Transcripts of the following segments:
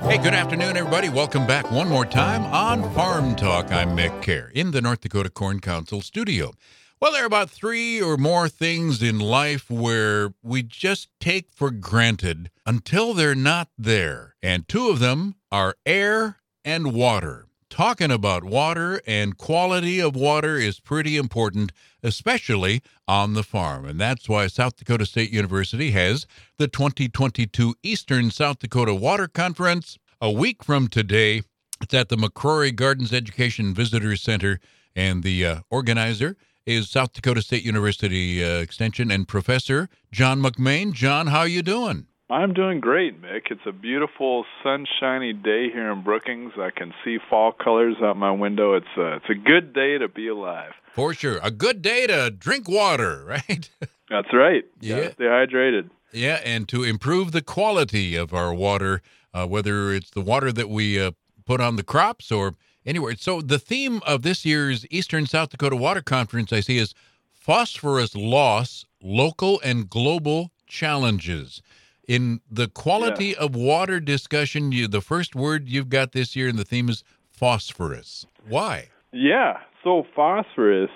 Hey, good afternoon, everybody. Welcome back one more time on Farm Talk. I'm Mick Kerr in the North Dakota Corn Council studio. Well, there are about three or more things in life where we just take for granted until they're not there. And two of them are air and water. Talking about water and quality of water is pretty important, especially on the farm. And that's why South Dakota State University has the 2022 Eastern South Dakota Water Conference a week from today. It's at the McCrory Gardens Education Visitors Center, and the organizer is South Dakota State University Extension and Professor John McMain. John, how you doing? I'm doing great, Mick. It's a beautiful, sunshiny day here in Brookings. I can see fall colors out my window. It's a good day to be alive. For sure. A good day to drink water, right? That's right. Yeah. Stay hydrated. Yeah, and to improve the quality of our water, whether it's the water that we put on the crops or anywhere. So the theme of this year's Eastern South Dakota Water Conference, I see, is phosphorus loss, local and global challenges. In the quality of water discussion, the first word you've got this year, and the theme is phosphorus. Why? Yeah, so phosphorus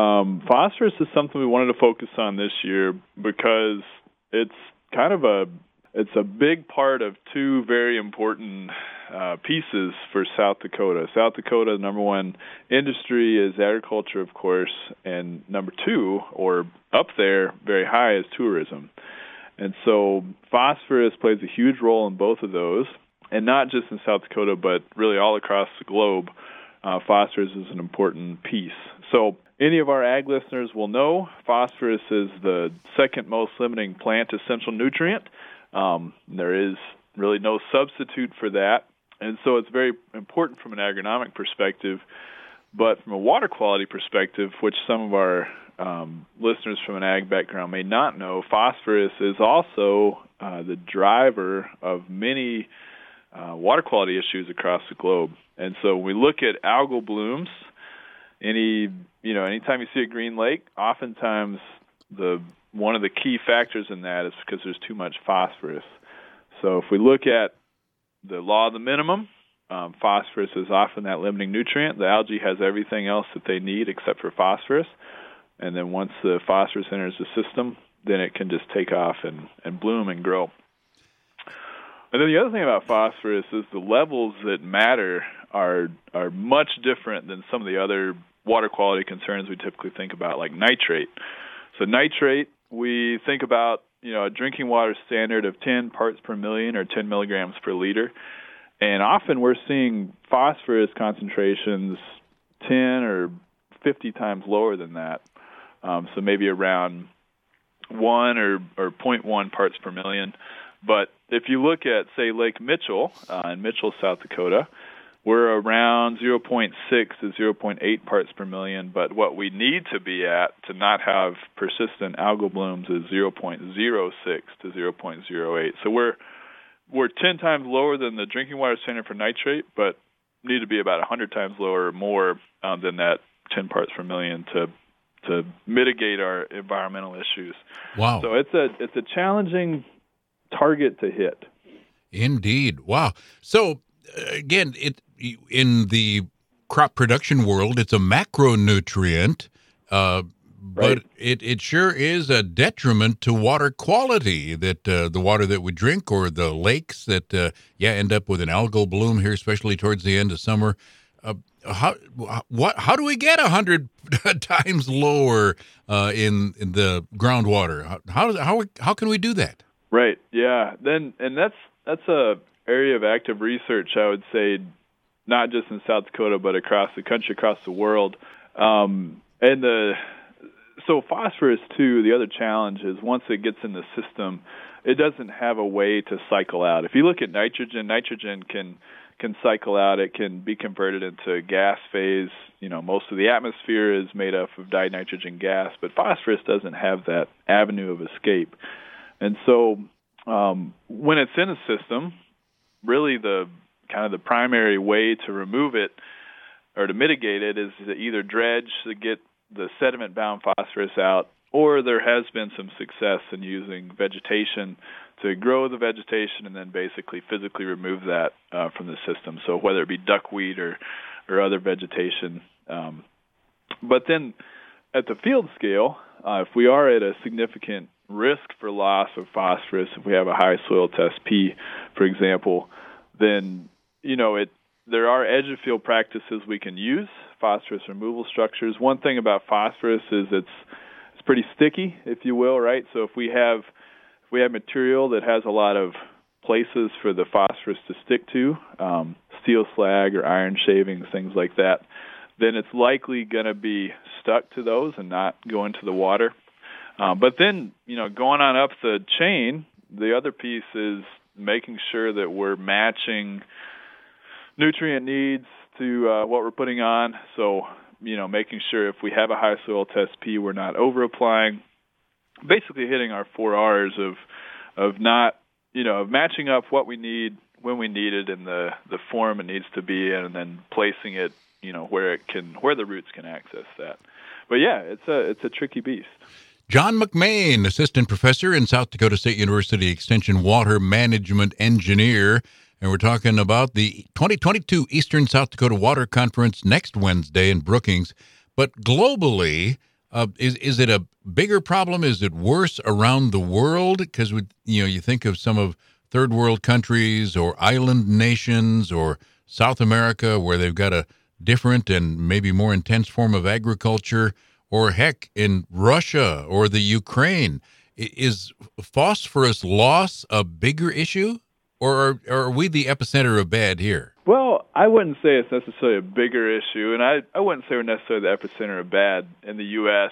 is something we wanted to focus on this year because it's kind of a big part of two very important pieces for South Dakota. South Dakota, number one industry is agriculture, of course, and number two, or up there, very high, is tourism. And so phosphorus plays a huge role in both of those, and not just in South Dakota, but really all across the globe. Phosphorus is an important piece. So any of our ag listeners will know phosphorus is the second most limiting plant essential nutrient. There is really no substitute for that, and so it's very important from an agronomic perspective. But from a water quality perspective, which some of our listeners from an ag background may not know, phosphorus is also the driver of many water quality issues across the globe. And so when we look at algal blooms, anytime you see a green lake, oftentimes one of the key factors in that is because there's too much phosphorus. So if we look at the law of the minimum, phosphorus is often that limiting nutrient. The algae has everything else that they need except for phosphorus. And then once the phosphorus enters the system, then it can just take off and bloom and grow. And then the other thing about phosphorus is the levels that matter are much different than some of the other water quality concerns we typically think about, like nitrate. So nitrate, we think about a drinking water standard of 10 parts per million or 10 milligrams per liter. And often we're seeing phosphorus concentrations 10 or 50 times lower than that. So maybe around 1 or 0.1 parts per million. But if you look at, say, Lake Mitchell in Mitchell, South Dakota, we're around 0.6 to 0.8 parts per million. But what we need to be at to not have persistent algal blooms is 0.06 to 0.08. So we're 10 times lower than the drinking water standard for nitrate, but need to be about 100 times lower or more than that 10 parts per million to mitigate our environmental issues. Wow. So it's a challenging target to hit. Indeed. Wow. So again, in the crop production world, it's a macronutrient, but it sure is a detriment to water quality, that the water that we drink or the lakes that end up with an algal bloom here, especially towards the end of summer. How do we get 100 times lower in the groundwater? How can we do that? Right. Yeah. That's a area of active research, I would say, not just in South Dakota but across the country, across the world. So phosphorus too. The other challenge is once it gets in the system, it doesn't have a way to cycle out. If you look at nitrogen can cycle out. It can be converted into gas phase. Most of the atmosphere is made up of dinitrogen gas, but phosphorus doesn't have that avenue of escape. And so when it's in a system, really the primary way to remove it or to mitigate it is to either dredge to get the sediment-bound phosphorus out or there has been some success in using vegetation to grow the vegetation and then basically physically remove that from the system. So whether it be duckweed or other vegetation. But then at the field scale, if we are at a significant risk for loss of phosphorus, if we have a high soil test P, for example, then there are edge of field practices we can use, phosphorus removal structures. One thing about phosphorus is it's pretty sticky, if you will, right? So if we have material that has a lot of places for the phosphorus to stick to, steel slag or iron shavings, things like that, then it's likely going to be stuck to those and not go into the water. But then, going on up the chain, the other piece is making sure that we're matching nutrient needs to what we're putting on. So, making sure if we have a high soil test P, we're not over-applying. Basically hitting our 4 R's of not, of matching up what we need when we need it in the form it needs to be in, and then placing it, where the roots can access that. But yeah, it's a tricky beast. John McMain, assistant professor in South Dakota State University Extension water management engineer, and we're talking about the 2022 Eastern South Dakota Water Conference next Wednesday in Brookings. But globally, is it a bigger problem? Is it worse around the world? Because you think of some of third world countries or island nations or South America where they've got a different and maybe more intense form of agriculture, or heck, in Russia or the Ukraine. Is phosphorus loss a bigger issue, or are we the epicenter of bad here? Well, I wouldn't say it's necessarily a bigger issue, and I wouldn't say we're necessarily the epicenter of bad in the U.S.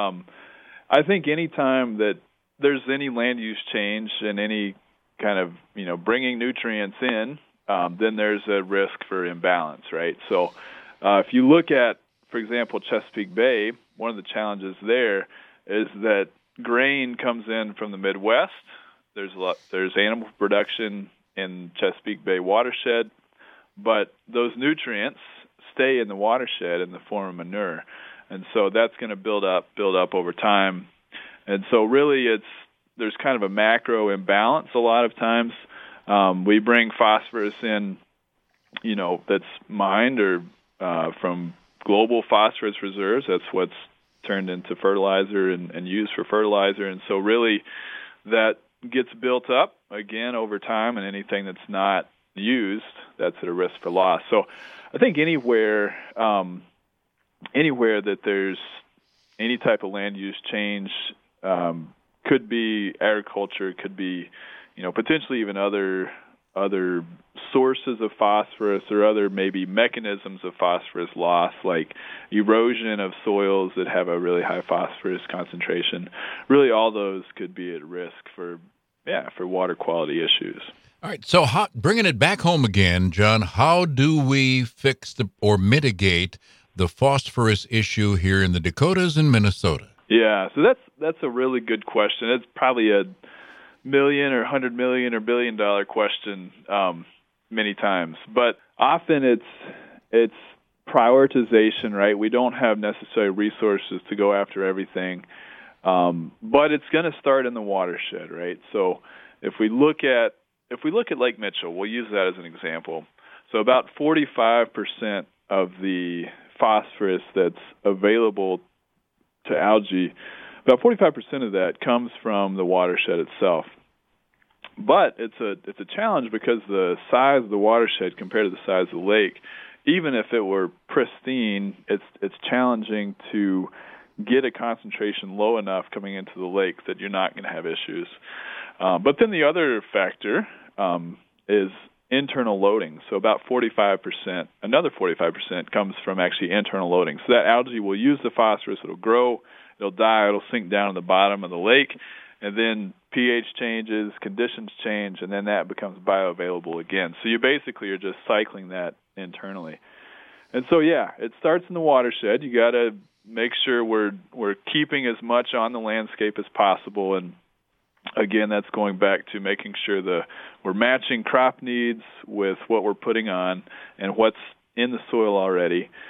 I think any time that there's any land use change and any kind of, bringing nutrients in, then there's a risk for imbalance, right? So if you look at, for example, Chesapeake Bay, one of the challenges there is that grain comes in from the Midwest. There's animal production in Chesapeake Bay watershed, but those nutrients stay in the watershed in the form of manure, and so that's going to build up over time. And so really, there's kind of a macro imbalance a lot of times. We bring phosphorus in, that's mined or from global phosphorus reserves. That's what's turned into fertilizer and used for fertilizer. And so really that gets built up again over time, and anything that's not used, that's at a risk for loss. So I think anywhere that there's any type of land use change, could be agriculture, could be, potentially even other sources of phosphorus or other maybe mechanisms of phosphorus loss, like erosion of soils that have a really high phosphorus concentration. Really, all those could be at risk for water quality issues. All right, so bringing it back home again, John, how do we fix or mitigate the phosphorus issue here in the Dakotas and Minnesota? Yeah, so that's a really good question. It's probably a million or $100 million or $1 billion question many times, but often it's prioritization, right? We don't have necessary resources to go after everything, but it's going to start in the watershed, right? So if we look at Lake Mitchell, we'll use that as an example. So about 45% of the phosphorus that's available to algae, about 45% of that comes from the watershed itself. But it's a challenge because the size of the watershed compared to the size of the lake, even if it were pristine, it's challenging to get a concentration low enough coming into the lake that you're not going to have issues. But then the other factor is internal loading. So about 45%, another 45% comes from actually internal loading. So that algae will use the phosphorus, it'll grow, it'll die, it'll sink down to the bottom of the lake, and then pH changes, conditions change, and then that becomes bioavailable again. So you basically are just cycling that internally. And so, yeah, it starts in the watershed. You got to make sure we're keeping as much on the landscape as possible. And again, that's going back to making sure we're matching crop needs with what we're putting on and what's in the soil already.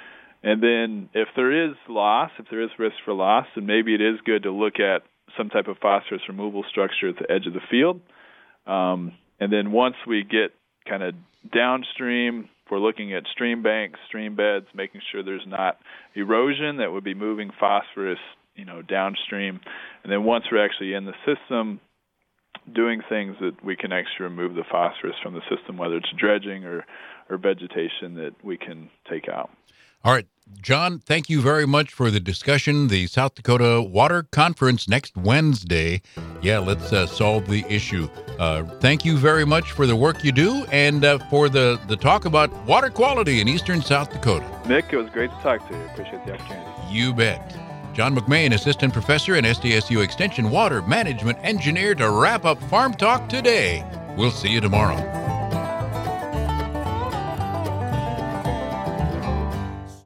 And then if there is loss, if there is risk for loss, then maybe it is good to look at some type of phosphorus removal structure at the edge of the field. And then once we get kind of downstream, if we're looking at stream banks, stream beds, making sure there's not erosion that would be moving phosphorus, downstream. And then once we're actually in the system, doing things that we can actually remove the phosphorus from the system, whether it's dredging or vegetation that we can take out. All right, John, thank you very much for the discussion. The South Dakota Water Conference next Wednesday. Yeah, let's solve the issue. Thank you very much for the work you do and for the talk about water quality in eastern South Dakota. Mick, it was great to talk to you. Appreciate the opportunity. You bet. John McMahon, Assistant Professor and SDSU Extension Water Management Engineer, to wrap up Farm Talk today. We'll see you tomorrow.